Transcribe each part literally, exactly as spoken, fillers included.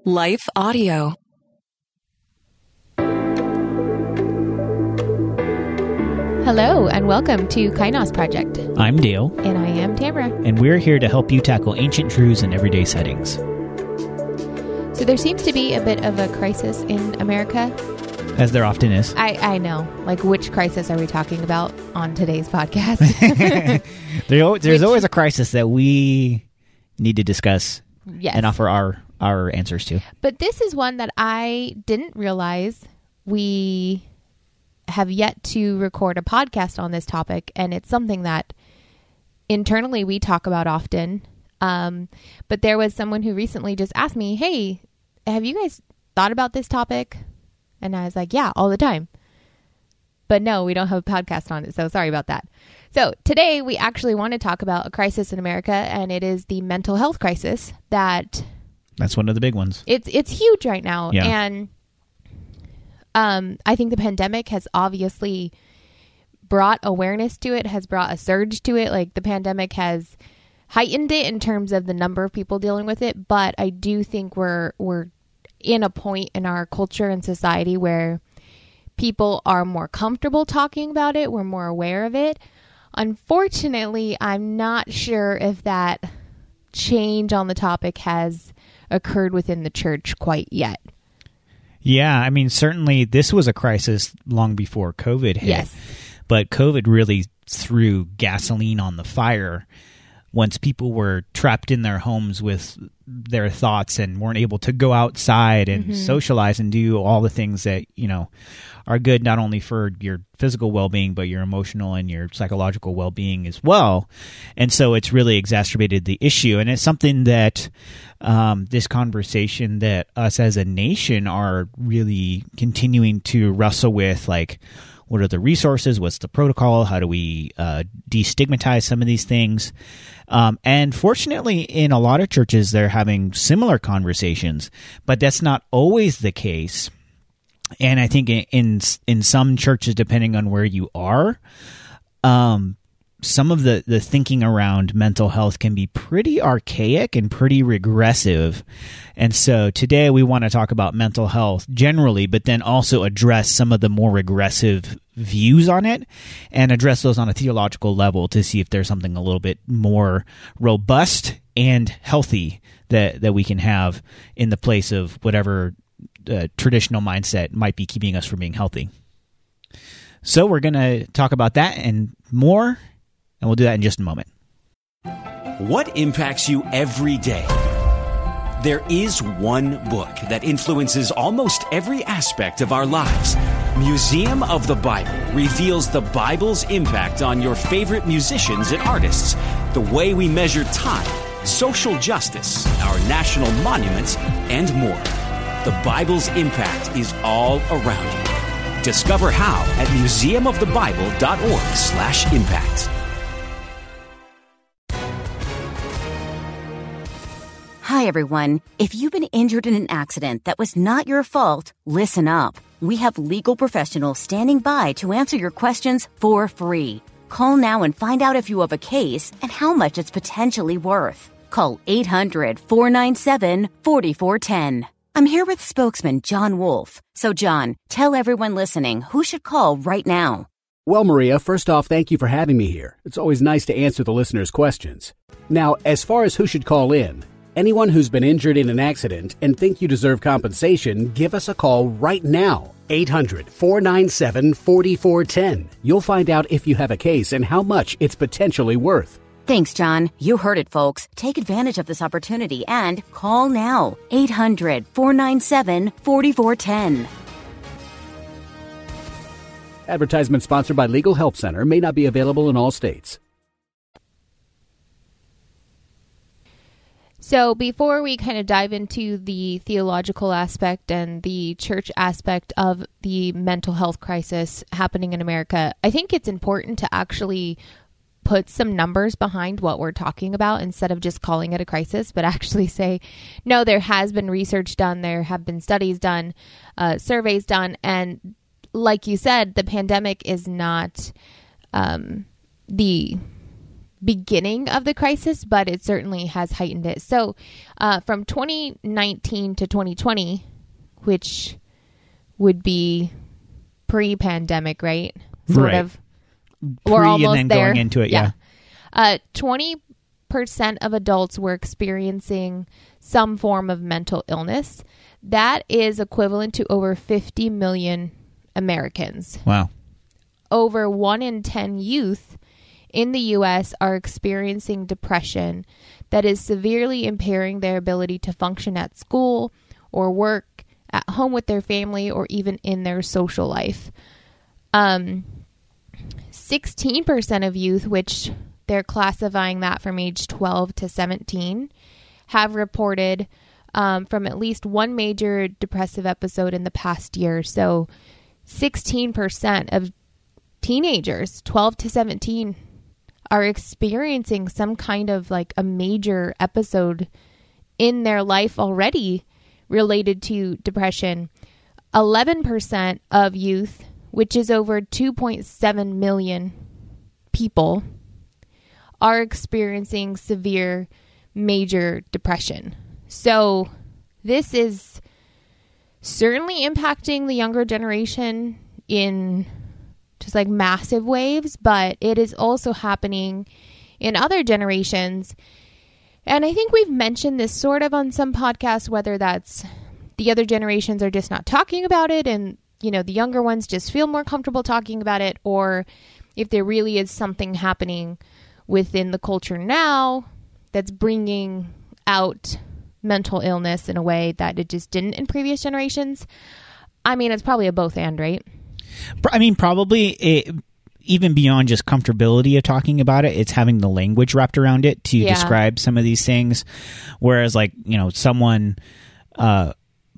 Life Audio. Hello, and welcome to Kainos Project. I'm Dale. And I am Tamara. And we're here to help you tackle ancient truths in everyday settings. So there seems to be a bit of a crisis in America. As there often is. I, I know. Like, which crisis are we talking about on today's podcast? there, there's which, always a crisis that we need to discuss yes. and offer our, our answers to. But this is one that I didn't realize we have yet to record a podcast on this topic, and it's something that internally we talk about often. Um, but there was someone who recently just asked me, hey, have you guys thought about this topic? And I was like, yeah, all the time. But no, we don't have a podcast on it, so sorry about that. So today we actually want to talk about a crisis in America, and it is the mental health crisis that... That's one of the big ones. It's it's huge right now. Yeah. And um, I think the pandemic has obviously brought awareness to it, has brought a surge to it. Like, the pandemic has heightened it in terms of the number of people dealing with it. But I do think we're we're in a point in our culture and society where people are more comfortable talking about it. We're more aware of it. Unfortunately, I'm not sure if that change on the topic has occurred within the church quite yet. Yeah, I mean, certainly this was a crisis long before COVID hit. Yes. But COVID really threw gasoline on the fire once people were trapped in their homes with their thoughts and weren't able to go outside and mm-hmm. socialize and do all the things that, you know, are good not only for your physical well-being, but your emotional and your psychological well-being as well. And so it's really exacerbated the issue. And it's something that um, this conversation that us as a nation are really continuing to wrestle with, like, what are the resources? What's the protocol? How do we uh, destigmatize some of these things? Um, and fortunately, in a lot of churches, they're having similar conversations, but that's not always the case. And I think in in, in some churches, depending on where you are, um, some of the, the thinking around mental health can be pretty archaic and pretty regressive. And so today we want to talk about mental health generally, but then also address some of the more regressive views on it and address those on a theological level to see if there's something a little bit more robust and healthy that, that we can have in the place of whatever uh, traditional mindset might be keeping us from being healthy. So we're going to talk about that and more. And we'll do that in just a moment. What impacts you every day? There is one book that influences almost every aspect of our lives. Museum of the Bible reveals the Bible's impact on your favorite musicians and artists, the way we measure time, social justice, our national monuments, and more. The Bible's impact is all around you. Discover how at museum of the bible dot org slash impact. Hi, everyone. If you've been injured in an accident that was not your fault, listen up. We have legal professionals standing by to answer your questions for free. Call now and find out if you have a case and how much it's potentially worth. Call eight hundred, four nine seven, four four one zero. I'm here with spokesman John Wolf. So, John, tell everyone listening who should call right now. Well, Maria, first off, thank you for having me here. It's always nice to answer the listeners' questions. Now, as far as who should call in, anyone who's been injured in an accident and think you deserve compensation, give us a call right now. eight hundred, four nine seven, four four one zero. You'll find out if you have a case and how much it's potentially worth. Thanks, John. You heard it, folks. Take advantage of this opportunity and call now. eight hundred, four nine seven, four four one zero. Advertisement sponsored by Legal Help Center. May not be available in all states. So before we kind of dive into the theological aspect and the church aspect of the mental health crisis happening in America, I think it's important to actually put some numbers behind what we're talking about instead of just calling it a crisis, but actually say, no, there has been research done, there have been studies done, uh, surveys done, and like you said, the pandemic is not um, the beginning of the crisis, but it certainly has heightened it. So uh, from twenty nineteen to twenty twenty, which would be pre-pandemic, right? Sort right. of. We're almost and then there. going into it, yeah. yeah. Uh, twenty percent of adults were experiencing some form of mental illness. That is equivalent to over fifty million Americans. Wow. Over one in ten youth in the U S are experiencing depression that is severely impairing their ability to function at school or work, at home with their family, or even in their social life. Um, sixteen percent of youth, which they're classifying that from age twelve to seventeen, have reported um, from at least one major depressive episode in the past year. So sixteen percent of teenagers, twelve to seventeen, are experiencing some kind of like a major episode in their life already related to depression. eleven percent of youth, which is over two point seven million people, are experiencing severe major depression. So this is certainly impacting the younger generation in just like massive waves, but it is also happening in other generations. And I think we've mentioned this sort of on some podcasts, whether that's the other generations are just not talking about it and, you know, the younger ones just feel more comfortable talking about it, or if there really is something happening within the culture now that's bringing out mental illness in a way that it just didn't in previous generations. I mean, it's probably a both and, right? I mean, probably it, even beyond just comfortability of talking about it, it's having the language wrapped around it to Yeah. describe some of these things. Whereas, like, you know, someone uh,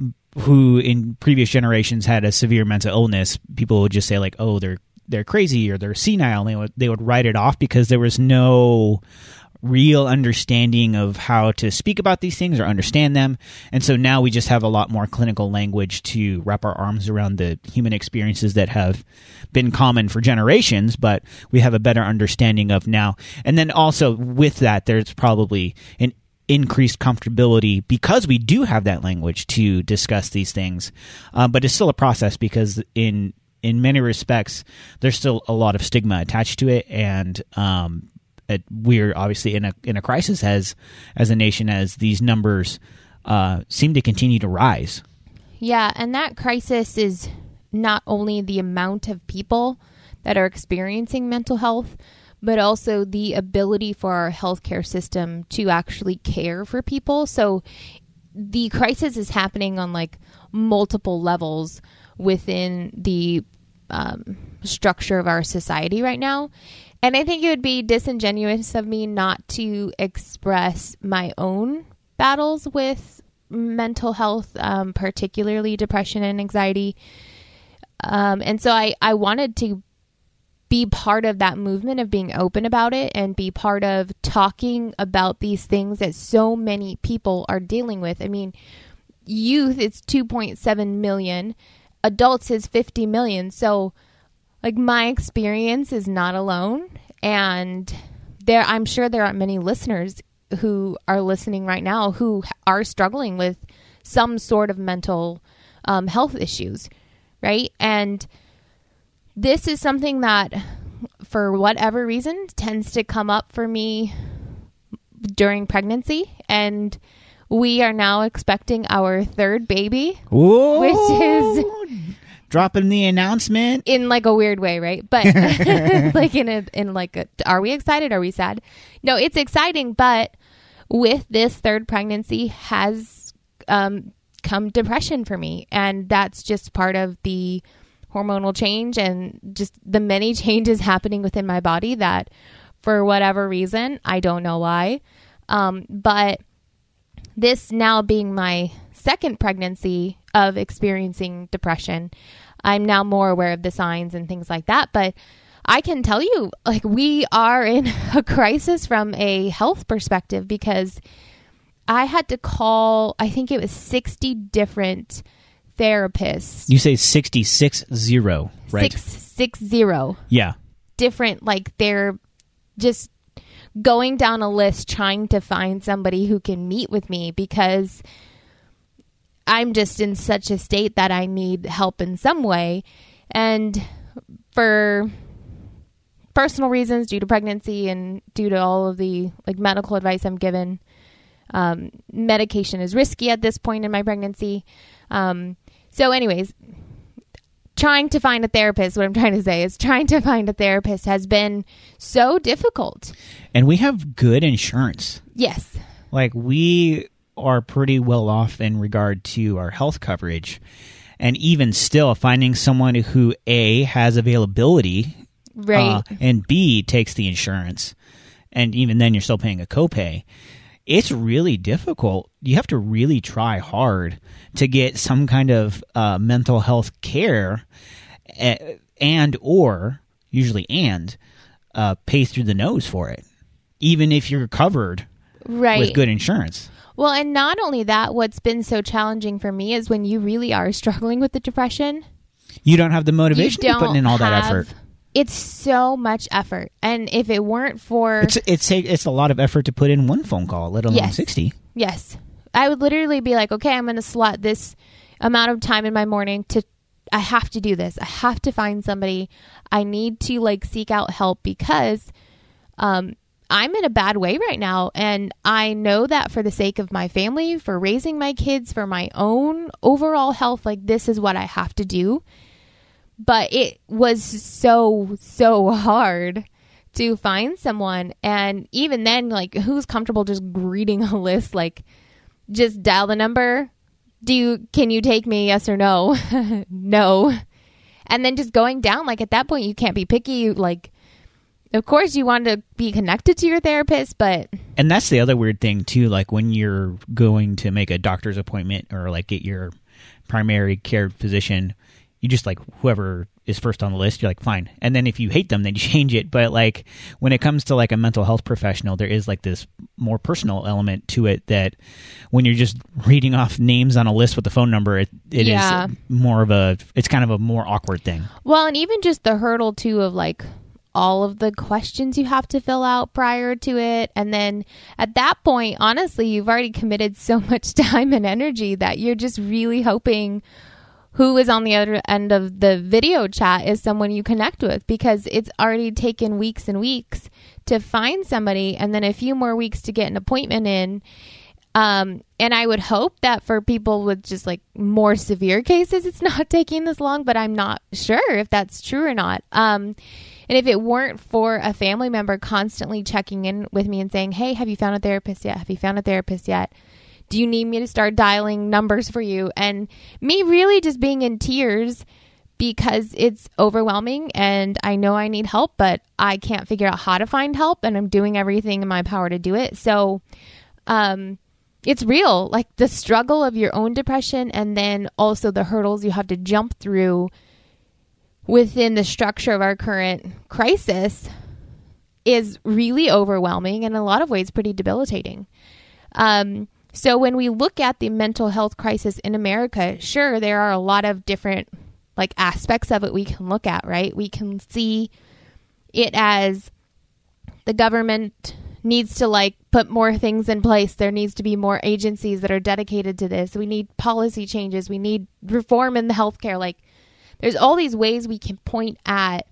who in previous generations had a severe mental illness, people would just say like, oh, they're they're crazy or they're senile. And they would, they would write it off because there was no real understanding of how to speak about these things or understand them. And so now we just have a lot more clinical language to wrap our arms around the human experiences that have been common for generations, but we have a better understanding of now. And then also with that, there's probably an increased comfortability because we do have that language to discuss these things. Uh, but it's still a process because in in many respects, there's still a lot of stigma attached to it. And um It, we're obviously in a in a crisis as as a nation as these numbers uh, seem to continue to rise. Yeah, and that crisis is not only the amount of people that are experiencing mental health, but also the ability for our healthcare system to actually care for people. So the crisis is happening on like multiple levels within the um, structure of our society right now. And I think it would be disingenuous of me not to express my own battles with mental health, um, particularly depression and anxiety. Um, and so I, I wanted to be part of that movement of being open about it and be part of talking about these things that so many people are dealing with. I mean, youth, it's two point seven million. Adults is fifty million. So like my experience is not alone, and there I'm sure there are many listeners who are listening right now who are struggling with some sort of mental um, health issues, right? And this is something that, for whatever reason, tends to come up for me during pregnancy, and we are now expecting our third baby, Whoa. which is dropping the announcement in like a weird way, right? But like in a in like a, are we excited? Are we sad? No, it's exciting, but with this third pregnancy has um, come depression for me, and that's just part of the hormonal change and just the many changes happening within my body that, for whatever reason, I don't know why, um, but this now being my second pregnancy of experiencing depression, I'm now more aware of the signs and things like that. But I can tell you, like, we are in a crisis from a health perspective, because I had to call, I think it was sixty different therapists. You say sixty-six zero, right? Six, six zero. Yeah. Different, like, they're just going down a list trying to find somebody who can meet with me because I'm just in such a state that I need help in some way. And for personal reasons, due to pregnancy and due to all of the like medical advice I'm given, um, medication is risky at this point in my pregnancy. Um, so anyways, trying to find a therapist, what I'm trying to say is trying to find a therapist has been so difficult. And we have good insurance. Yes. Like we are pretty well off in regard to our health coverage. And even still, finding someone who A, has availability, right, uh, and B, takes the insurance, and even then you're still paying a copay, it's really difficult. You have to really try hard to get some kind of uh, mental health care uh, and or, usually and, uh, pay through the nose for it, even if you're covered right. with good insurance. Well, and not only that, what's been so challenging for me is when you really are struggling with the depression. You don't have the motivation to put in all that have, effort. It's so much effort. And if it weren't for... It's it's a, it's a lot of effort to put in one phone call, let alone yes. sixty. Yes. I would literally be like, okay, I'm going to slot this amount of time in my morning to... I have to do this. I have to find somebody. I need to like seek out help because... um. I'm in a bad way right now, and I know that for the sake of my family, for raising my kids, for my own overall health, like this is what I have to do. But it was so, so hard to find someone. And even then, like, who's comfortable just reading a list? Like, just dial the number. Do you, can you take me? Yes or no? No. And then just going down, like at that point, you can't be picky. Like, of course, you want to be connected to your therapist, but... And that's the other weird thing, too. Like, when you're going to make a doctor's appointment or, like, get your primary care physician, you just, like, whoever is first on the list, you're like, fine. And then if you hate them, then you change it. But, like, when it comes to, like, a mental health professional, there is, like, this more personal element to it that when you're just reading off names on a list with the phone number, it, it yeah. is more of a... It's kind of a more awkward thing. Well, and even just the hurdle, too, of, like... all of the questions you have to fill out prior to it. And then at that point, honestly, you've already committed so much time and energy that you're just really hoping who is on the other end of the video chat is someone you connect with, because it's already taken weeks and weeks to find somebody and then a few more weeks to get an appointment in. Um, and I would hope that for people with just like more severe cases, it's not taking this long, but I'm not sure if that's true or not. Um, And if it weren't for a family member constantly checking in with me and saying, hey, have you found a therapist yet? Have you found a therapist yet? Do you need me to start dialing numbers for you? And me really just being in tears because it's overwhelming and I know I need help, but I can't figure out how to find help and I'm doing everything in my power to do it. So um, it's real, like the struggle of your own depression and then also the hurdles you have to jump through within the structure of our current crisis is really overwhelming and in a lot of ways pretty debilitating. Um, so when we look at the mental health crisis in America, sure, there are a lot of different like aspects of it we can look at, right? We can see it as the government needs to like put more things in place. There needs to be more agencies that are dedicated to this. We need policy changes. We need reform in the healthcare. Like, there's all these ways we can point at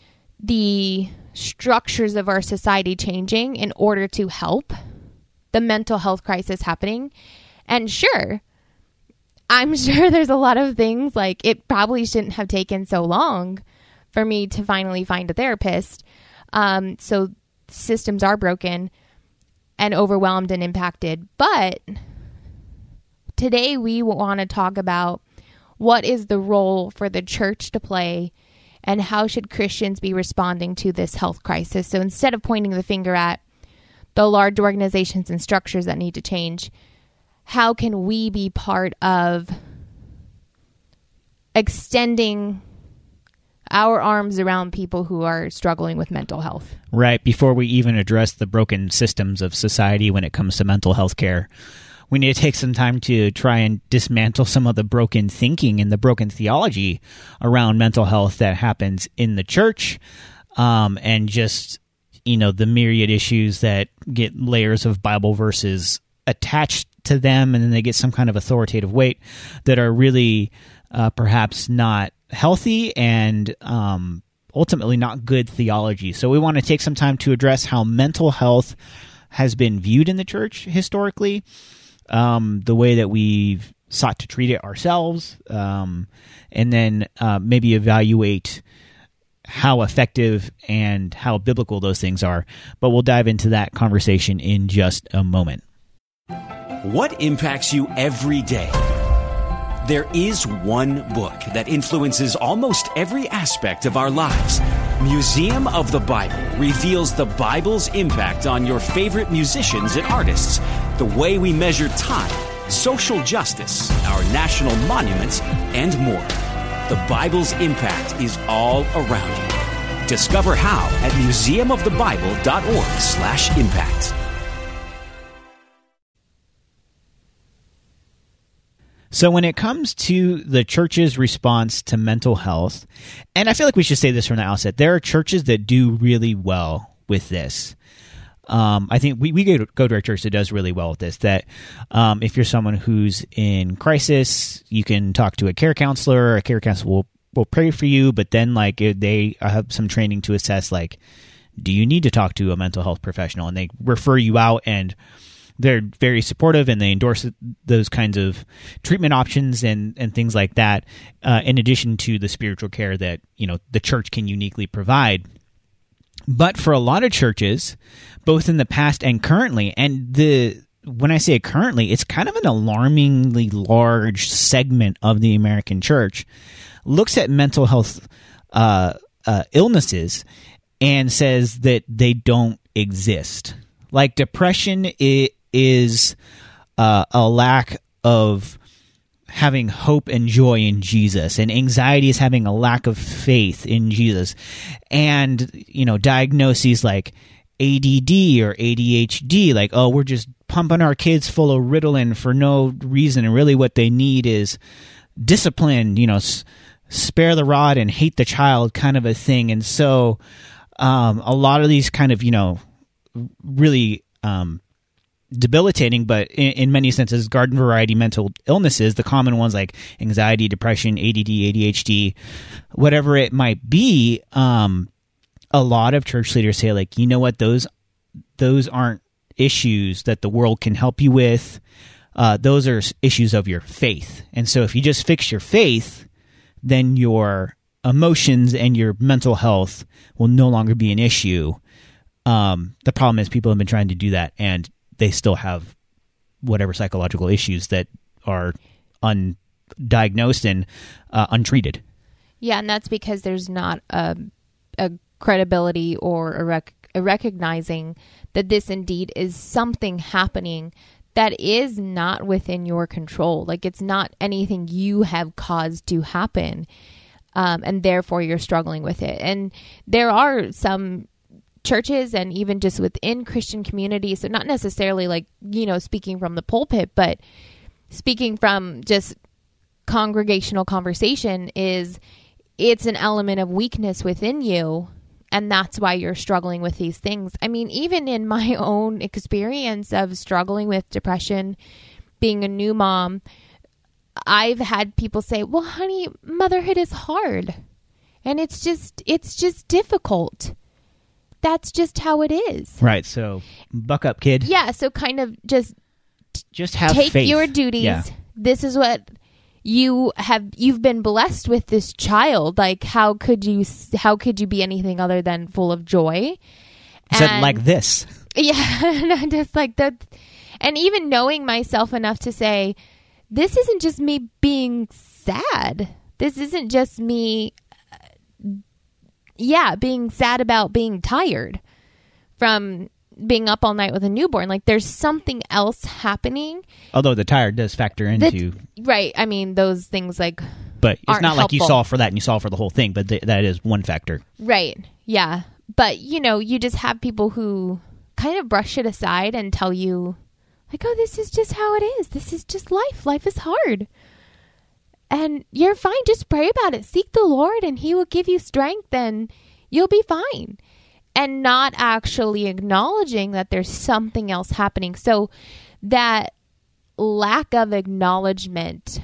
the structures of our society changing in order to help the mental health crisis happening. And sure, I'm sure there's a lot of things like it probably shouldn't have taken so long for me to finally find a therapist. Um, so systems are broken and overwhelmed and impacted. But today we want to talk about what is the role for the church to play and how should Christians be responding to this health crisis? So instead of pointing the finger at the large organizations and structures that need to change, how can we be part of extending our arms around people who are struggling with mental health? Right. Before we even address the broken systems of society when it comes to mental health care, we need to take some time to try and dismantle some of the broken thinking and the broken theology around mental health that happens in the church, um, and just you know, the myriad issues that get layers of Bible verses attached to them, and then they get some kind of authoritative weight that are really uh, perhaps not healthy and um, ultimately not good theology. So we want to take some time to address how mental health has been viewed in the church historically, um, the way that we've sought to treat it ourselves, um, and then uh, maybe evaluate how effective and how biblical those things are. But we'll dive into that conversation in just a moment. What impacts you every day? There is one book that influences almost every aspect of our lives. Museum of the Bible reveals the Bible's impact on your favorite musicians and artists, the way we measure time, social justice, our national monuments, and more. The Bible's impact is all around you. Discover how at museum of the bible dot org slash impact. So when it comes to the church's response to mental health, and I feel like we should say this from the outset, there are churches that do really well with this. Um, I think we, we go, to, go to a church that does really well with this, that um, if you're someone who's in crisis, you can talk to a care counselor. A care counselor will, will pray for you, but then like they have some training to assess, like, do you need to talk to a mental health professional? And they refer you out, and they're very supportive, and they endorse those kinds of treatment options and, and things like that, uh, in addition to the spiritual care that, you know, the church can uniquely provide. But for a lot of churches, both in the past and currently, and the when I say currently, it's kind of an alarmingly large segment of the American church, looks at mental health uh, uh, illnesses and says that they don't exist. Like depression it is uh, a lack of having hope and joy in Jesus, and anxiety is having a lack of faith in Jesus. And, you know, diagnoses like A D D or A D H D, like, oh, we're just pumping our kids full of Ritalin for no reason, and really what they need is discipline, you know, s- spare the rod and hate the child kind of a thing. And so um, a lot of these kind of, you know, really um, debilitating, but in, in many senses, garden variety mental illnesses, the common ones like anxiety, depression, A D D, A D H D, whatever it might be, um, a lot of church leaders say, like, you know what, those those aren't issues that the world can help you with. Uh, those are issues of your faith. And so if you just fix your faith, then your emotions and your mental health will no longer be an issue. Um, the problem is people have been trying to do that, and they still have whatever psychological issues that are undiagnosed and uh, untreated. Yeah, and that's because there's not a, a credibility or a, rec- a recognizing that this indeed is something happening that is not within your control. Like, it's not anything you have caused to happen, um, and therefore you're struggling with it. And there are some churches, and even just within Christian communities, so not necessarily like, you know, speaking from the pulpit, but speaking from just congregational conversation, is it's an element of weakness within you, and that's why you're struggling with these things. I mean, even in my own experience of struggling with depression, being a new mom, I've had people say, well, honey, motherhood is hard, and it's just it's just difficult. That's just how it is. Right. So buck up, kid. Yeah. So kind of just just have take faith. your duties. Yeah. This is what you have. You've been blessed with this child. Like, how could you? How could you be anything other than full of joy? Said And, like this. Yeah. And I'm just like that. And even knowing myself enough to say, this isn't just me being sad. This isn't just me. Yeah, being sad about being tired from being up all night with a newborn. Like, there's something else happening. Although the tired does factor into... That, right. I mean, those things, like, But it's aren't not like you helpful. solve for that and you solve for the whole thing, but th- that is one factor. Right. Yeah. But, you know, you just have people who kind of brush it aside and tell you, like, oh, this is just how it is. This is just life. Life is hard. And you're fine. Just pray about it. Seek the Lord, and He will give you strength, and you'll be fine. and not actually acknowledging that there's something else happening. So that lack of acknowledgement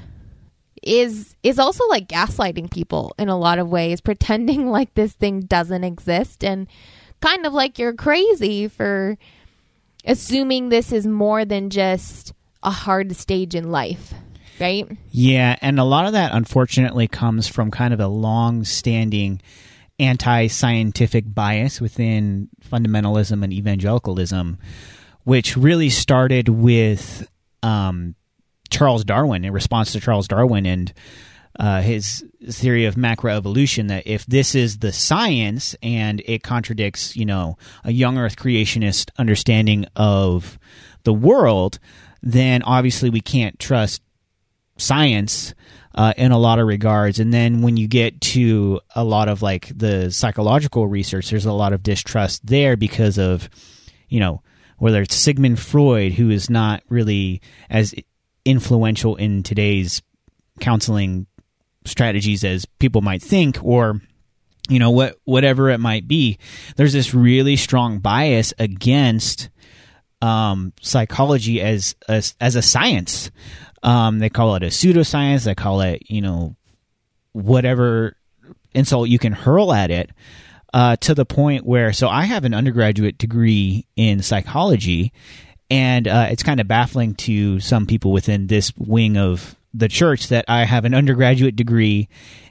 is is also like gaslighting people in a lot of ways, pretending like this thing doesn't exist, and kind of like you're crazy for assuming this is more than just a hard stage in life, right? Yeah, and a lot of that, unfortunately, comes from kind of a long-standing anti-scientific bias within fundamentalism and evangelicalism, which really started with um, Charles Darwin, in response to Charles Darwin and uh, his theory of macroevolution, that if this is the science and it contradicts, you know, a young earth creationist understanding of the world, then obviously we can't trust science uh, in a lot of regards. And then when you get to a lot of like the psychological research, there's a lot of distrust there because of, you know, whether it's Sigmund Freud, who is not really as influential in today's counseling strategies as people might think, or, you know, what whatever it might be. There's this really strong bias against um, psychology as a, as a science. Um, they call it a pseudoscience. They call it, you know, whatever insult you can hurl at it, uh, to the point where, so I have an undergraduate degree in psychology, and uh, it's kind of baffling to some people within this wing of the church that I have an undergraduate degree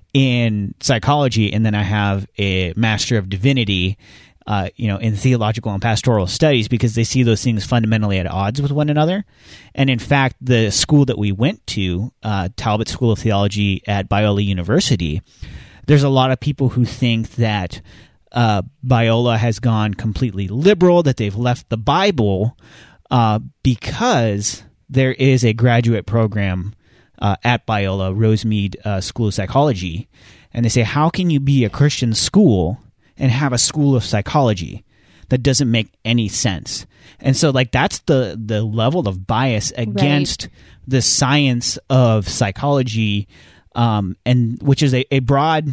in psychology, and then I have a Master of Divinity, uh, you know, in theological and pastoral studies, because they see those things fundamentally at odds with one another. And in fact, the school that we went to, uh, Talbot School of Theology at Biola University, there's a lot of people who think that uh, Biola has gone completely liberal, that they've left the Bible, uh, because there is a graduate program Uh, at Biola, Rosemead uh, School of Psychology, and they say, how can you be a Christian school and have a school of psychology? That doesn't make any sense. And so, like, that's the, the level of bias against right. the science of psychology, um, and which is a, a broad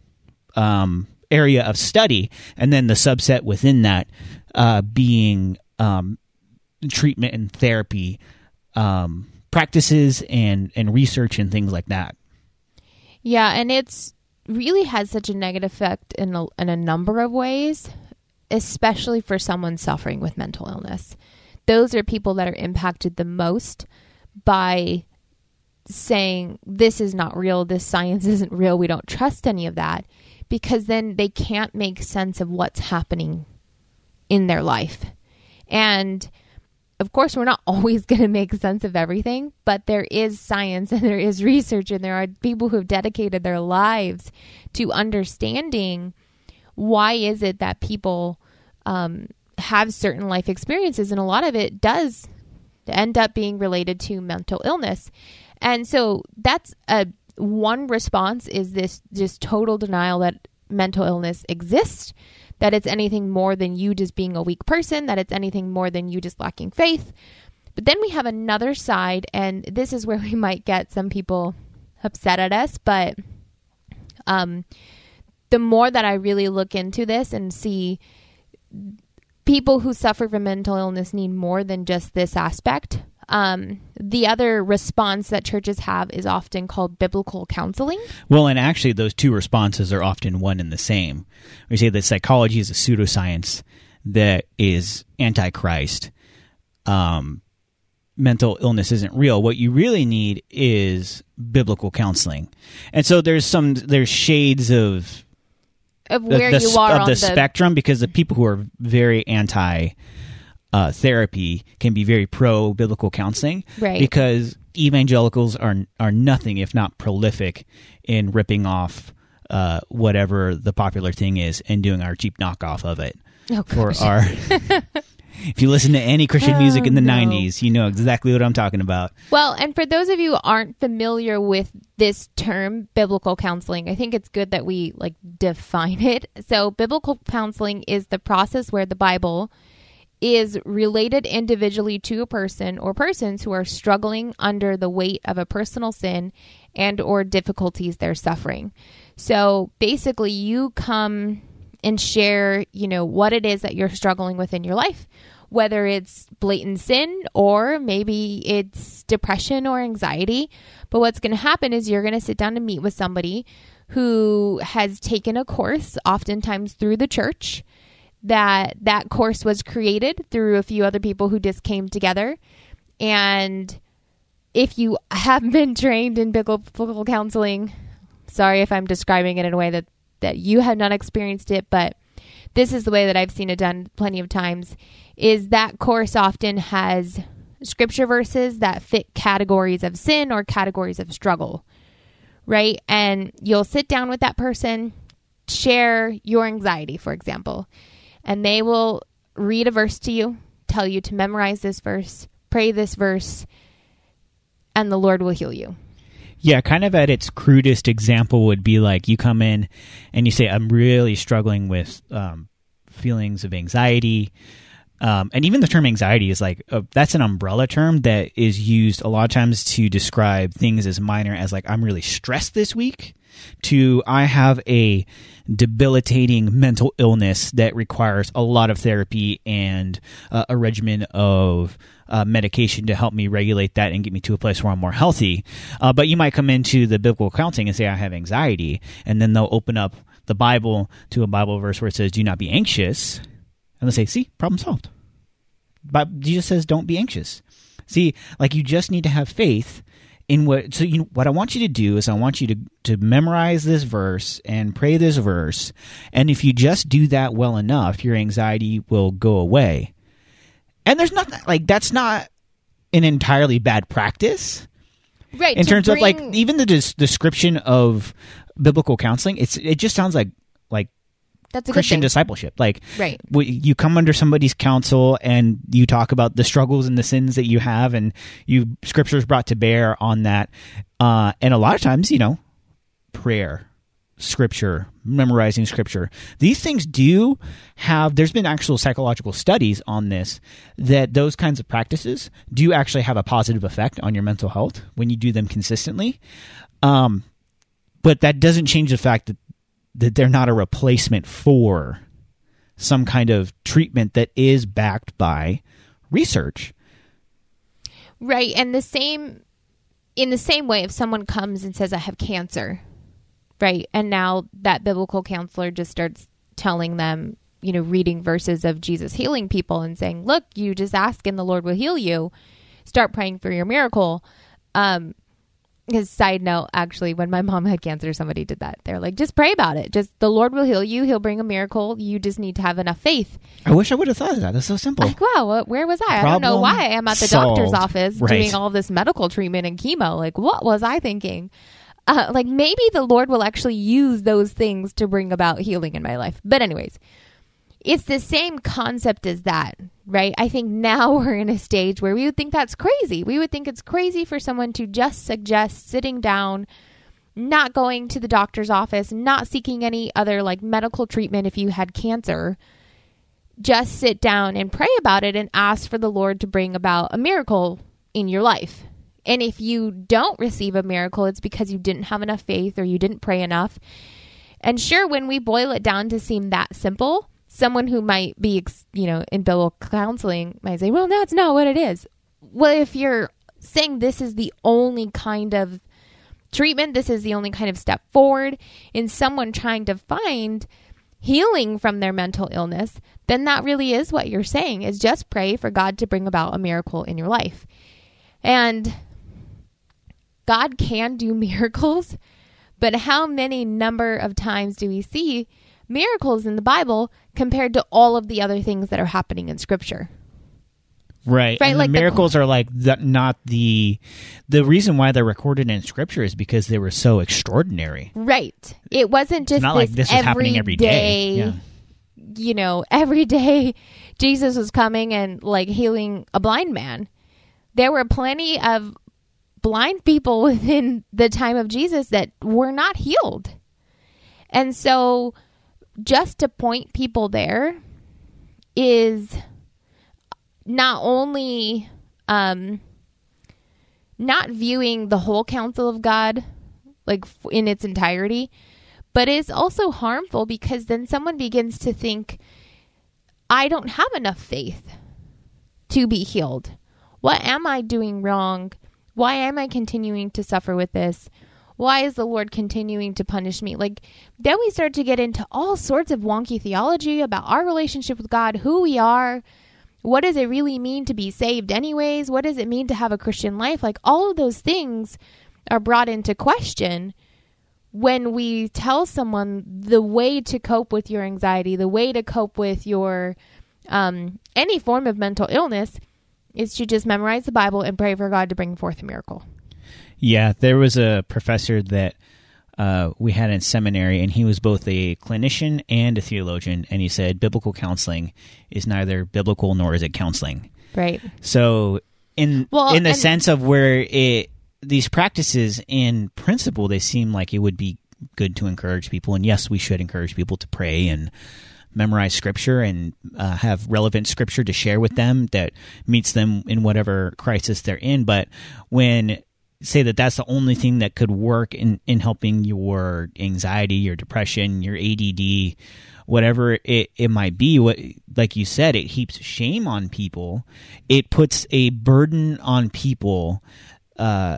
um, area of study, and then the subset within that uh, being um, treatment and therapy um practices and, and research and things like that. Yeah, and it's really has such a negative effect in a, in a number of ways, especially for someone suffering with mental illness. Those are people that are impacted the most by saying, this is not real, this science isn't real, we don't trust any of that, because then they can't make sense of what's happening in their life. And of course, we're not always going to make sense of everything, but there is science and there is research, and there are people who have dedicated their lives to understanding why is it that people um, have certain life experiences, and a lot of it does end up being related to mental illness. And so that's a one response, is this just total denial that mental illness exists, that it's anything more than you just being a weak person, that it's anything more than you just lacking faith. But then we have another side, and this is where we might get some people upset at us, but um, the more that I really look into this and see people who suffer from mental illness need more than just this aspect, Um, the other response that churches have is often called biblical counseling. Well, and actually those two responses are often one and the same. We say that psychology is a pseudoscience that is anti-Christ. Um, mental illness isn't real. What you really need is biblical counseling. And so there's some, there's shades of of where the, the, you are of on the, the spectrum, because the people who are very anti Uh, therapy can be very pro biblical counseling, right? Because evangelicals are are nothing if not prolific in ripping off uh, whatever the popular thing is and doing our cheap knockoff of it. Oh, for our, if you listen to any Christian oh, music in the no. nineties, you know exactly what I'm talking about. Well, and for those of you who aren't familiar with this term, biblical counseling, I think it's good that we like define it. So, biblical counseling is the process where the Bible is related individually to a person or persons who are struggling under the weight of a personal sin and or difficulties they're suffering. So basically you come and share, you know, what it is that you're struggling with in your life, whether it's blatant sin or maybe it's depression or anxiety. But what's going to happen is you're going to sit down and meet with somebody who has taken a course, oftentimes through the church, that that course was created through a few other people who just came together. And if you have been trained in biblical counseling, sorry if I'm describing it in a way that, that you have not experienced it, but this is the way that I've seen it done plenty of times, is that course often has scripture verses that fit categories of sin or categories of struggle, right? And you'll sit down with that person, share your anxiety, for example, and they will read a verse to you, tell you to memorize this verse, pray this verse, and the Lord will heal you. Yeah, kind of at its crudest example would be like you come in and you say, I'm really struggling with um, feelings of anxiety. Um, and even the term anxiety is like, uh, that's an umbrella term that is used a lot of times to describe things as minor as like, I'm really stressed this week, to I have a debilitating mental illness that requires a lot of therapy and uh, a regimen of uh, medication to help me regulate that and get me to a place where I'm more healthy. Uh, but you might come into the biblical counseling and say, I have anxiety. And then they'll open up the Bible to a Bible verse where it says, do not be anxious. And they'll say, see, problem solved. But Jesus says, don't be anxious. See, like you just need to have faith in what, so you know, what I want you to do is I want you to, to memorize this verse and pray this verse. And if you just do that well enough, your anxiety will go away. And there's nothing, like, that's not an entirely bad practice. Right. In terms bring... of, like, even the des- description of biblical counseling, it's it just sounds like, like, That's a Christian good thing. discipleship. Like, right. w- you come under somebody's counsel and you talk about the struggles and the sins that you have, and you scriptures brought to bear on that. Uh, and a lot of times, you know, prayer, scripture, memorizing scripture, these things do have, there's been actual psychological studies on this, that those kinds of practices do actually have a positive effect on your mental health when you do them consistently. Um, but that doesn't change the fact that that they're not a replacement for some kind of treatment that is backed by research. Right. And the same, in the same way, if someone comes and says, I have cancer, right? And now that biblical counselor just starts telling them, you know, reading verses of Jesus healing people and saying, look, you just ask and the Lord will heal you. Start praying for your miracle. Um, Because side note, actually, when my mom had cancer, somebody did that. They're like, just pray about it. Just the Lord will heal you. He'll bring a miracle. You just need to have enough faith. I wish I would have thought of that. That's so simple. Like, wow, what, where was I? I don't know why I am at the solved. doctor's office Right. doing all this medical treatment and chemo. Like, what was I thinking? Uh, like, maybe the Lord will actually use those things to bring about healing in my life. But anyways, it's the same concept as that, right? I think now we're in a stage where we would think that's crazy. We would think it's crazy for someone to just suggest sitting down, not going to the doctor's office, not seeking any other like medical treatment if you had cancer. Just sit down and pray about it and ask for the Lord to bring about a miracle in your life. And if you don't receive a miracle, it's because you didn't have enough faith or you didn't pray enough. And sure, when we boil it down to seem that simple, someone who might be, you know, in biblical counseling might say, well, that's not what it is. Well, if you're saying this is the only kind of treatment, this is the only kind of step forward in someone trying to find healing from their mental illness, then that really is what you're saying, is just pray for God to bring about a miracle in your life. And God can do miracles, but how many number of times do we see miracles in the Bible compared to all of the other things that are happening in Scripture? Right. Right, And like the the- miracles are like the, not the the reason why they're recorded in Scripture is because they were so extraordinary. Right. It wasn't just It's not this, like this is happening every day. Yeah. You know, every day Jesus was coming and like healing a blind man. There were plenty of blind people within the time of Jesus that were not healed. And so just to point people there is not only um, not viewing the whole counsel of God like in its entirety, But it's also harmful because then someone begins to think, I don't have enough faith to be healed. What am I doing wrong? Why am I continuing to suffer with this? Why is the Lord continuing to punish me? Like, then we start to get into all sorts of wonky theology about our relationship with God, who we are. What does it really mean to be saved anyways? What does it mean to have a Christian life? Like, all of those things are brought into question when we tell someone the way to cope with your anxiety, the way to cope with your um, any form of mental illness is to just memorize the Bible and pray for God to bring forth a miracle. Yeah, there was a professor that uh, we had in seminary, and he was both a clinician and a theologian, and he said biblical counseling is neither biblical nor is it counseling. Right. So in well, in the and- sense of where it these practices in principle, they seem like it would be good to encourage people, and yes, we should encourage people to pray and memorize scripture and uh, have relevant scripture to share with them that meets them in whatever crisis they're in. But when say that that's the only thing that could work in, in helping your anxiety, your depression, your A D D, whatever it, it might be, what like you said, it heaps shame on people. It puts a burden on people uh,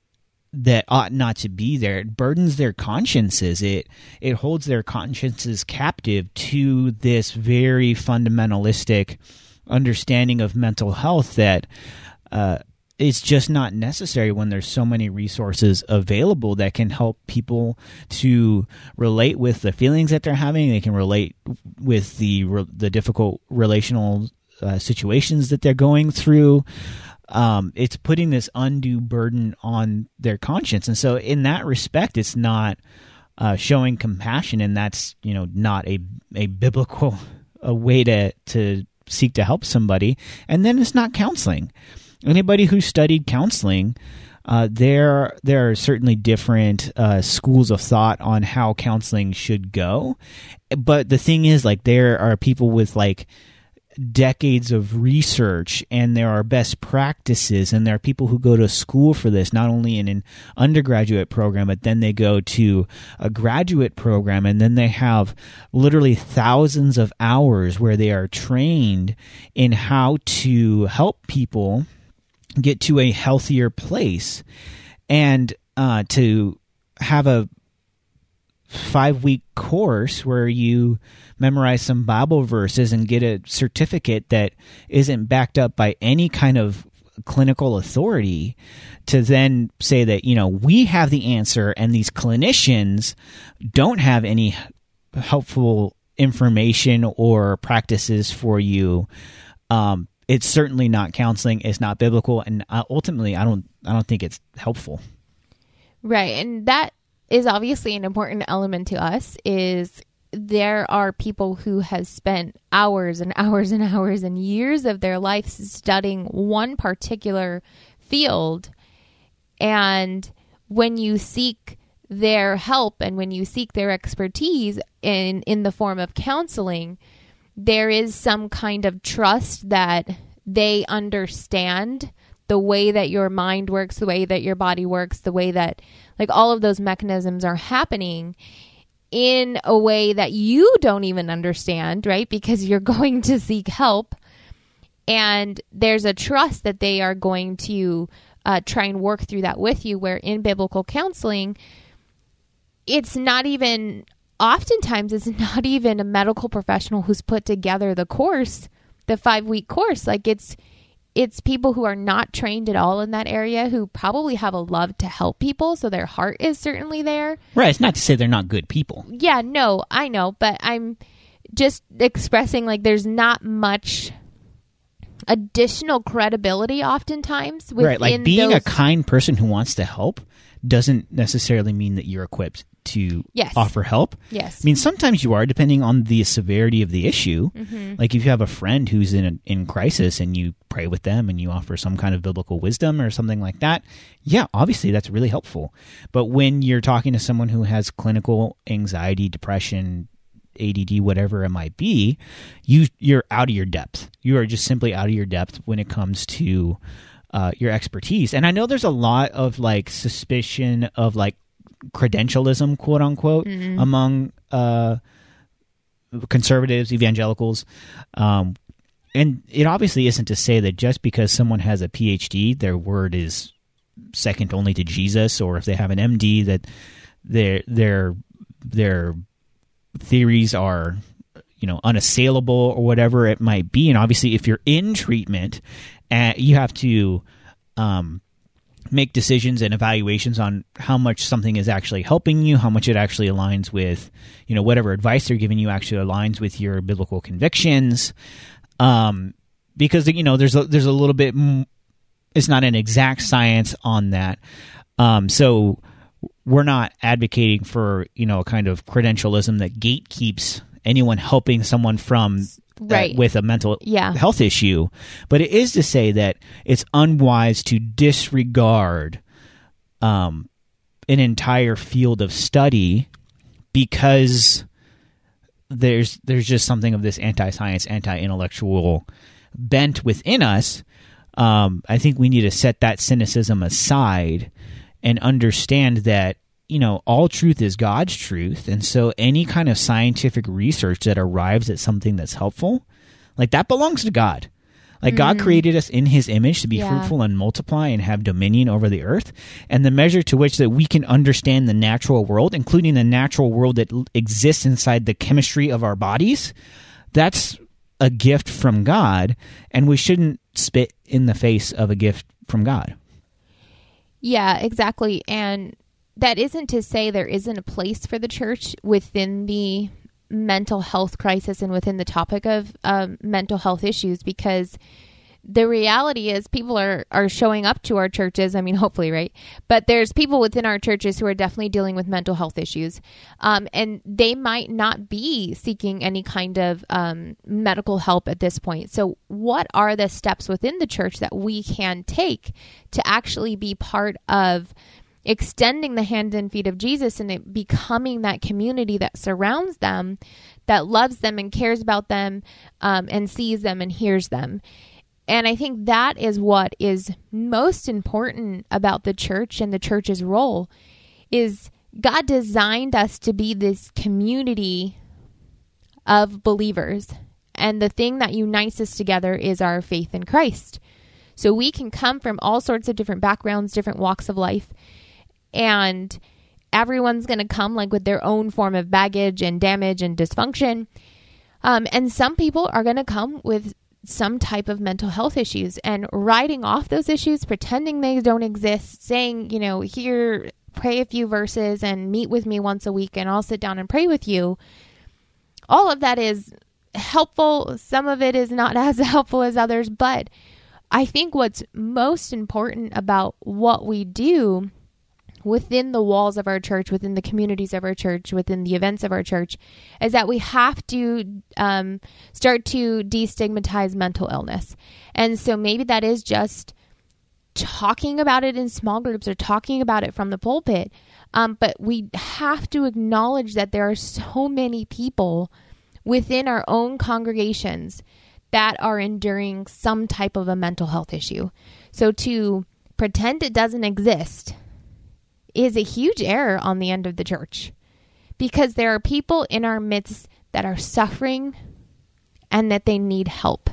that ought not to be there. It burdens their consciences. It it holds their consciences captive to this very fundamentalistic understanding of mental health that uh, it's just not necessary when there's so many resources available that can help people to relate with the feelings that they're having. They can relate with the the difficult relational uh, situations that they're going through. Um, it's putting this undue burden on their conscience. And so in that respect, it's not uh, showing compassion, and that's, you know, not a a biblical a way to, to seek to help somebody. And then it's not counseling. Anybody who studied counseling, uh, there there are certainly different uh, schools of thought on how counseling should go. But the thing is, like, there are people with like decades of research, and there are best practices, and there are people who go to school for this, not only in an undergraduate program, but then they go to a graduate program, and then they have literally thousands of hours where they are trained in how to help people get to a healthier place. And uh, to have a five-week course where you memorize some Bible verses and get a certificate that isn't backed up by any kind of clinical authority, to then say that, you know, we have the answer and these clinicians don't have any helpful information or practices for you. Um, it's certainly not counseling. It's not biblical, and ultimately, I don't. I don't think it's helpful. Right, and that is obviously an important element to us. Is there are people who has spent hours and hours and hours and years of their life studying one particular field, and when you seek their help and when you seek their expertise in in the form of counseling, there is some kind of trust that they understand the way that your mind works, the way that your body works, the way that, like, all of those mechanisms are happening in a way that you don't even understand, right? Because you're going to seek help. And there's a trust that they are going to uh, try and work through that with you, where in biblical counseling, it's not even... Oftentimes, it's not even a medical professional who's put together the course, the five-week course. Like, it's it's people who are not trained at all in that area, who probably have a love to help people, so their heart is certainly there. Right. It's not to say they're not good people. Yeah, no, I know. But I'm just expressing, like, there's not much additional credibility oftentimes within right. Like, being those... a kind person who wants to help doesn't necessarily mean that you're equipped to yes. offer help. Yes. I mean, sometimes you are, depending on the severity of the issue. Mm-hmm. Like, if you have a friend who's in a, in crisis and you pray with them and you offer some kind of biblical wisdom or something like that, yeah, obviously that's really helpful. But when you're talking to someone who has clinical anxiety, depression, A D D, whatever it might be, you you're out of your depth. You are just simply out of your depth when it comes to uh, your expertise. And I know there's a lot of like suspicion of like credentialism, quote unquote, mm-hmm. among uh, conservatives, evangelicals. Um, and it obviously isn't to say that just because someone has a P H D, their word is second only to Jesus, or if they have an M D, that their their their theories are, you know, unassailable or whatever it might be. And obviously, if you're in treatment, uh, you have to um, make decisions and evaluations on how much something is actually helping you, how much it actually aligns with, you know, whatever advice they're giving you actually aligns with your biblical convictions. Um, because, you know, there's a, there's a little bit, it's not an exact science on that. Um, so we're not advocating for, you know, a kind of credentialism that gatekeeps anyone helping someone from right. uh, with a mental yeah. health issue. But it is to say that it's unwise to disregard um, an entire field of study because there's there's just something of this anti-science, anti-intellectual bent within us. Um, I think we need to set that cynicism aside and understand that, you know, all truth is God's truth. And so any kind of scientific research that arrives at something that's helpful, like that belongs to God. Like mm-hmm. God created us in his image to be yeah. fruitful and multiply and have dominion over the earth. And the measure to which that we can understand the natural world, including the natural world that l- exists inside the chemistry of our bodies, that's a gift from God. And we shouldn't spit in the face of a gift from God. Yeah, exactly. And that isn't to say there isn't a place for the church within the mental health crisis and within the topic of um, mental health issues, because the reality is people are, are showing up to our churches. I mean, hopefully, right? But there's people within our churches who are definitely dealing with mental health issues. Um, and they might not be seeking any kind of um, medical help at this point. So what are the steps within the church that we can take to actually be part of extending the hand and feet of Jesus and it becoming that community that surrounds them, that loves them and cares about them, um, and sees them and hears them? And I think that is what is most important about the church and the church's role is God designed us to be this community of believers. And the thing that unites us together is our faith in Christ. So we can come from all sorts of different backgrounds, different walks of life, and everyone's going to come like with their own form of baggage and damage and dysfunction. Um, and some people are going to come with some type of mental health issues, and writing off those issues, pretending they don't exist, saying, you know, here, pray a few verses and meet with me once a week and I'll sit down and pray with you. All of that is helpful. Some of it is not as helpful as others, but I think what's most important about what we do within the walls of our church, within the communities of our church, within the events of our church, is that we have to um, start to destigmatize mental illness. And so maybe that is just talking about it in small groups or talking about it from the pulpit. Um, but we have to acknowledge that there are so many people within our own congregations that are enduring some type of a mental health issue. So to pretend it doesn't exist is a huge error on the end of the church, because there are people in our midst that are suffering and that they need help.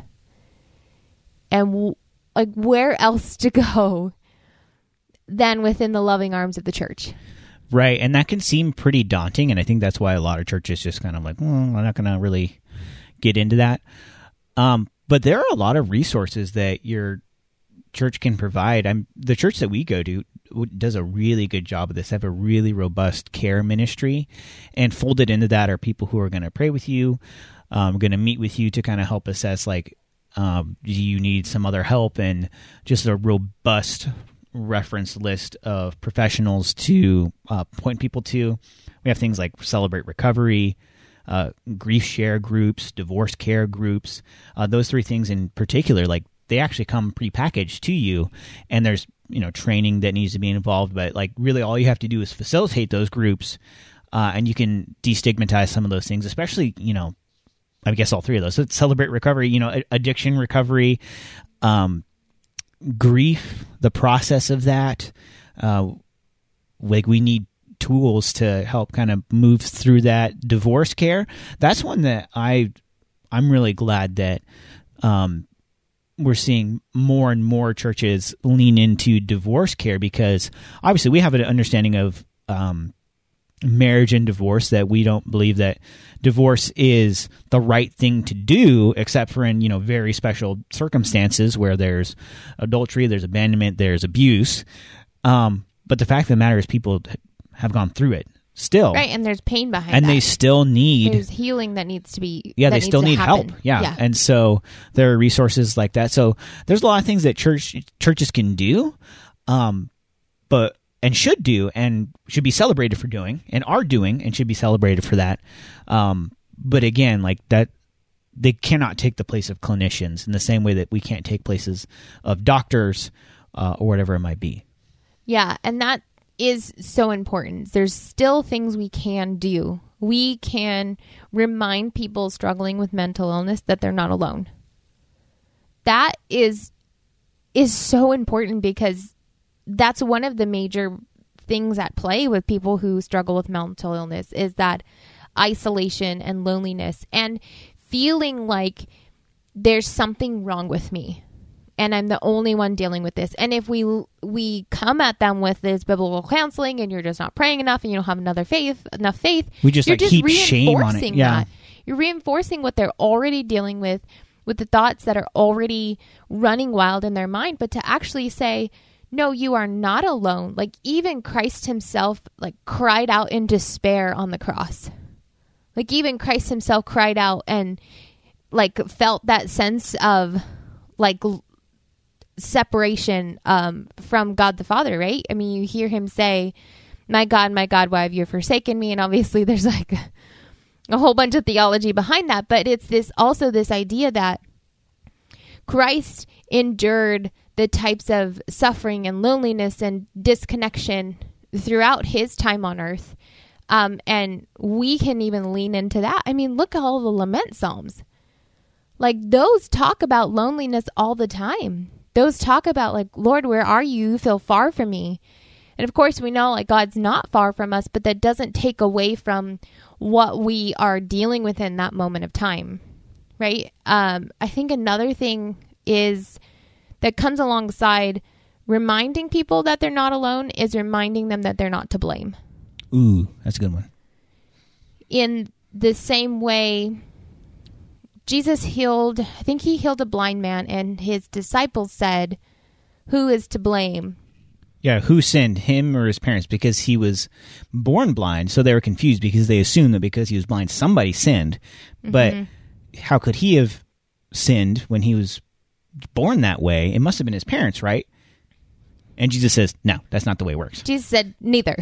And w- like where else to go than within the loving arms of the church? Right. And that can seem pretty daunting. And I think that's why a lot of churches just kind of like, well, we're not going to really get into that. Um, but there are a lot of resources that your church can provide. I'm the church that we go to does a really good job of this. They have a really robust care ministry, and folded into that are people who are going to pray with you, um, going to meet with you to kind of help assess, like, um, do you need some other help, and just a robust reference list of professionals to uh, point people to. We have things like Celebrate Recovery, uh, grief share groups, divorce care groups. Uh, those three things in particular, like, they actually come prepackaged to you, and there's, you know, training that needs to be involved, but like really all you have to do is facilitate those groups, uh, and you can destigmatize some of those things, especially, you know, I guess all three of those. So Celebrate Recovery, you know, addiction recovery, um, grief, the process of that. Uh, like we need tools to help kind of move through that divorce care. That's one that I, I'm really glad that um, we're seeing more and more churches lean into divorce care, because obviously we have an understanding of um, marriage and divorce, that we don't believe that divorce is the right thing to do, except for in, you know, very special circumstances where there's adultery, there's abandonment, there's abuse. Um, but the fact of the matter is people have gone through it still. Right, and there's pain behind and that. they still need... There's healing that needs to be... Yeah, that they needs still to need happen. help. Yeah. yeah. And so there are resources like that. So there's a lot of things that church churches can do, um, but and should do, and should be celebrated for doing, and are doing, and should be celebrated for that. Um, but again, like that, they cannot take the place of clinicians in the same way that we can't take places of doctors uh, or whatever it might be. Yeah, and that is so important. There's still things we can do. We can remind people struggling with mental illness that they're not alone. That is is so important, because that's one of the major things at play with people who struggle with mental illness, is that isolation and loneliness and feeling like there's something wrong with me and I'm the only one dealing with this. And if we we come at them with this biblical counseling, and you're just not praying enough, and you don't have another faith, enough faith, we just you're like just heap shame on it. reinforcing Yeah. that. You're reinforcing what they're already dealing with, with the thoughts that are already running wild in their mind. But to actually say, no, you are not alone. Like even Christ himself, like cried out in despair on the cross. Like even Christ himself cried out and like felt that sense of like l- separation um, from God the Father, right? I mean, you hear him say, my God, my God, why have you forsaken me? And obviously there's like a, a whole bunch of theology behind that, but it's this also this idea that Christ endured the types of suffering and loneliness and disconnection throughout his time on earth. Um, and we can even lean into that. I mean, look at all the lament psalms. Like those talk about loneliness all the time. Those talk about like, Lord, where are you? You feel far from me. And of course we know like God's not far from us, but that doesn't take away from what we are dealing with in that moment of time. Right? Um, I think another thing is that comes alongside reminding people that they're not alone is reminding them that they're not to blame. Ooh, that's a good one. In the same way, Jesus healed, I think he healed a blind man, and his disciples said, who is to blame? Yeah, who sinned, him or his parents? Because he was born blind, so they were confused because they assumed that because he was blind, somebody sinned. Mm-hmm. But how could he have sinned when he was born that way? It must have been his parents, right? And Jesus says, no, that's not the way it works. Jesus said, neither.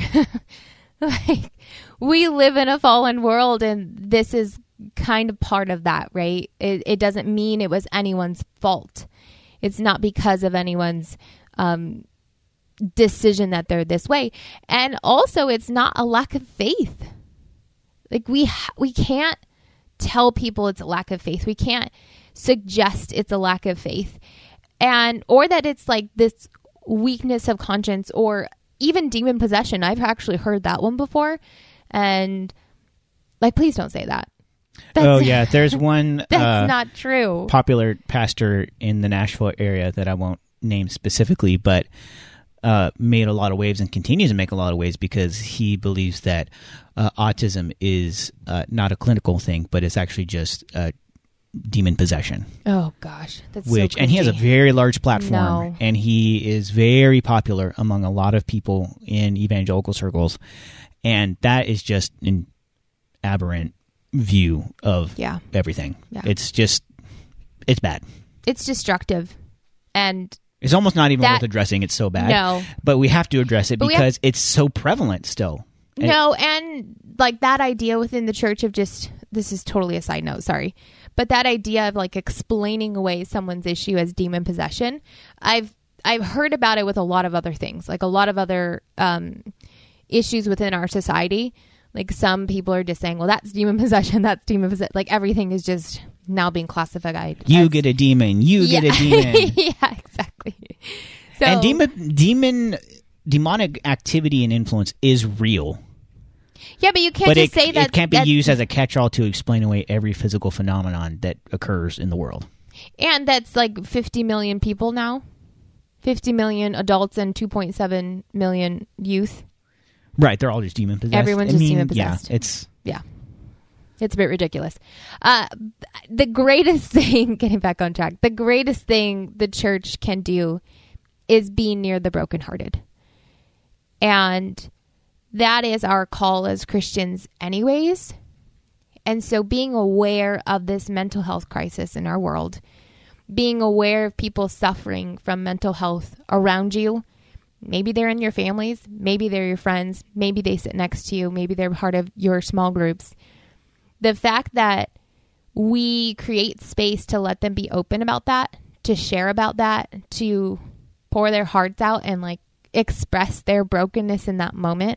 Like, we live in a fallen world, and this is kind of part of that, right? It, it doesn't mean it was anyone's fault. It's not because of anyone's um, decision that they're this way. And also, it's not a lack of faith. Like, we ha- we can't tell people it's a lack of faith. We can't suggest it's a lack of faith. And, or that it's like this weakness of conscience, or even demon possession. I've actually heard that one before. And like, please don't say that. That's, oh, yeah. There's one that's uh, not true. popular pastor in the Nashville area that I won't name specifically, but uh, made a lot of waves and continues to make a lot of waves because he believes that uh, autism is uh, not a clinical thing, but it's actually just uh, demon possession. Oh, gosh. That's Which so and he has a very large platform, No. and he is very popular among a lot of people in evangelical circles, and that is just an aberrant view of Yeah. everything. Yeah. It's just, it's bad. It's destructive. And It's almost not even That- worth addressing. It's so bad. No. But we have to address it But we because it's so prevalent still. And no, and like that idea within the church of just, this is totally a side note, sorry. But that idea of like explaining away someone's issue as demon possession, I've I've heard about it with a lot of other things, like a lot of other um, issues within our society. Like some people are just saying, well, that's demon possession, that's demon possession. Like everything is just now being classified. You as- get a demon. You yeah. get a demon. Yeah, exactly. So, And demon, demon, demonic activity and influence is real. Yeah, but you can't but just it, say that. It can't be that, used as a catch-all to explain away every physical phenomenon that occurs in the world. And that's like fifty million people now. fifty million adults and two point seven million youth. Right, they're all just demon possessed. Everyone's I just mean, demon possessed. Yeah, it's yeah, it's a bit ridiculous. Uh, the greatest thing, getting back on track, the greatest thing the church can do is be near the brokenhearted, and that is our call as Christians, anyways. And so, being aware of this mental health crisis in our world, being aware of people suffering from mental health around you. Maybe they're in your families. Maybe they're your friends. Maybe they sit next to you. Maybe they're part of your small groups. The fact that we create space to let them be open about that, to share about that, to pour their hearts out and like express their brokenness in that moment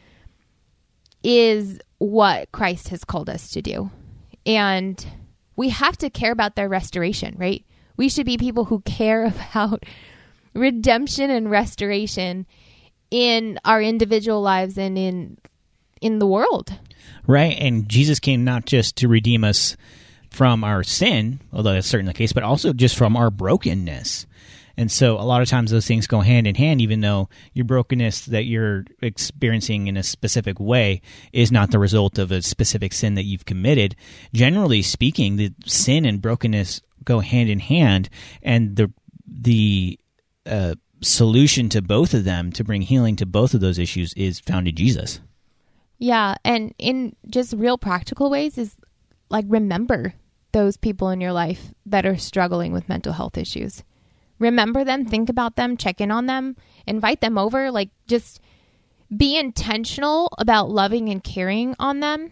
is what Christ has called us to do. And we have to care about their restoration, right? We should be people who care about redemption and restoration in our individual lives and in in the world. Right, and Jesus came not just to redeem us from our sin, although that's certainly the case, but also just from our brokenness. And so a lot of times those things go hand in hand, even though your brokenness that you're experiencing in a specific way is not the result of a specific sin that you've committed. Generally speaking, the sin and brokenness go hand in hand, and the the uh, solution to both of them, to bring healing to both of those issues, is found in Jesus. Yeah, and in just real practical ways is like remember those people in your life that are struggling with mental health issues. Remember them, think about them, check in on them, invite them over, like just be intentional about loving and caring on them.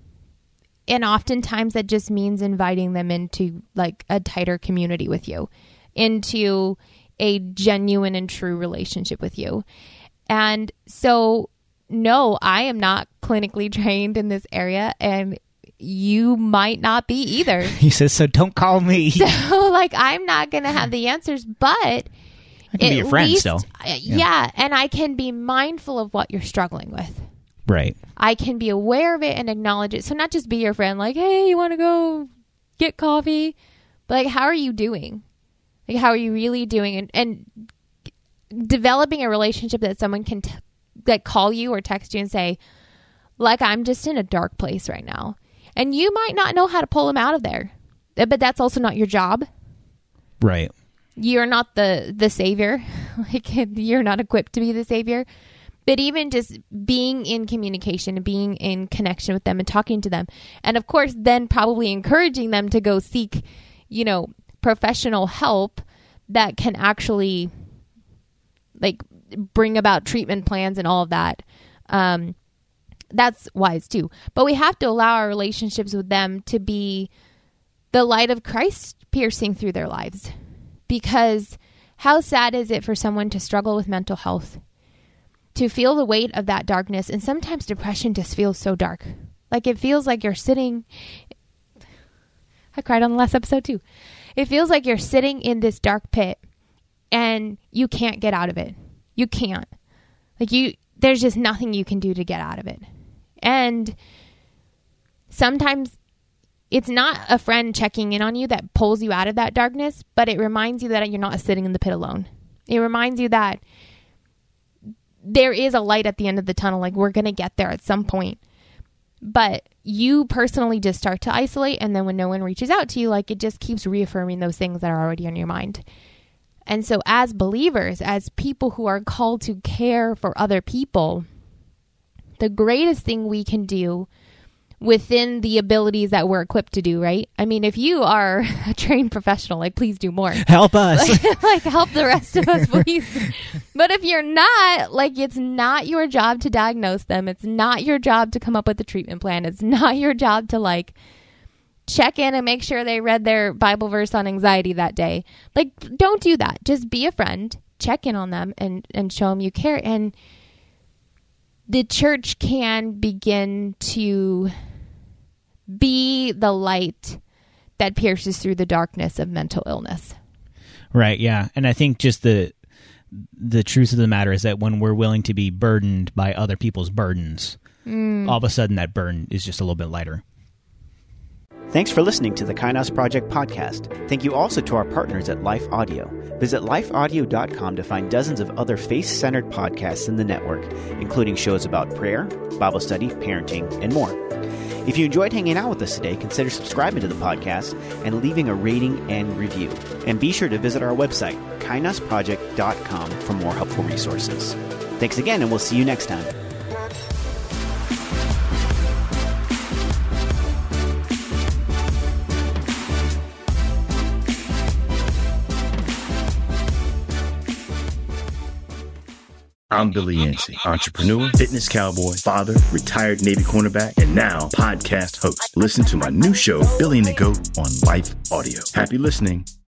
And oftentimes that just means inviting them into like a tighter community with you, into a genuine and true relationship with you. And so, no, I am not clinically trained in this area, and you might not be either. He says, so don't call me. So, like, I'm not going to have the answers, but I can be your friend least, still. Yeah. yeah, and I can be mindful of what you're struggling with. Right. I can be aware of it and acknowledge it. So not just be your friend, like, hey, you want to go get coffee? But like, how are you doing? Like, how are you really doing? And, and developing a relationship that someone can t- like call you or text you and say, like, I'm just in a dark place right now. And you might not know how to pull them out of there. But that's also not your job. Right. You're not the, the savior. Like, you're not equipped to be the savior. But even just being in communication and being in connection with them and talking to them. And of course, then probably encouraging them to go seek, you know, professional help that can actually like bring about treatment plans and all of that. Um, that's wise too. But we have to allow our relationships with them to be the light of Christ piercing through their lives. Because how sad is it for someone to struggle with mental health, to feel the weight of that darkness? And sometimes depression just feels so dark. Like it feels like you're sitting, I cried on the last episode too. It feels like you're sitting in this dark pit and you can't get out of it. You can't. Like you, there's just nothing you can do to get out of it. And sometimes it's not a friend checking in on you that pulls you out of that darkness, but it reminds you that you're not sitting in the pit alone. It reminds you that there is a light at the end of the tunnel. Like we're going to get there at some point. But you personally just start to isolate. And then when no one reaches out to you, like it just keeps reaffirming those things that are already on your mind. And so as believers, as people who are called to care for other people, the greatest thing we can do within the abilities that we're equipped to do, right? I mean, if you are a trained professional, like, please do more. Help us. Like, like help the rest of us, please. But if you're not, like, it's not your job to diagnose them. It's not your job to come up with a treatment plan. It's not your job to, like, check in and make sure they read their Bible verse on anxiety that day. Like, don't do that. Just be a friend, check in on them, and, and show them you care. And the church can begin to be the light that pierces through the darkness of mental illness. Right, yeah. And I think just the the truth of the matter is that when we're willing to be burdened by other people's burdens, all of a sudden that burn is just a little bit lighter. Thanks for listening to the Kainos Project podcast. Thank you also to our partners at Life Audio. Visit life audio dot com to find dozens of other faith-centered podcasts in the network, including shows about prayer, Bible study, parenting, and more. If you enjoyed hanging out with us today, consider subscribing to the podcast and leaving a rating and review. And be sure to visit our website, kainos project dot com, for more helpful resources. Thanks again, and we'll see you next time. I'm Billy Yancey, entrepreneur, fitness cowboy, father, retired Navy cornerback, and now podcast host. Listen to my new show, Billy and the Goat, on Life Audio. Happy listening.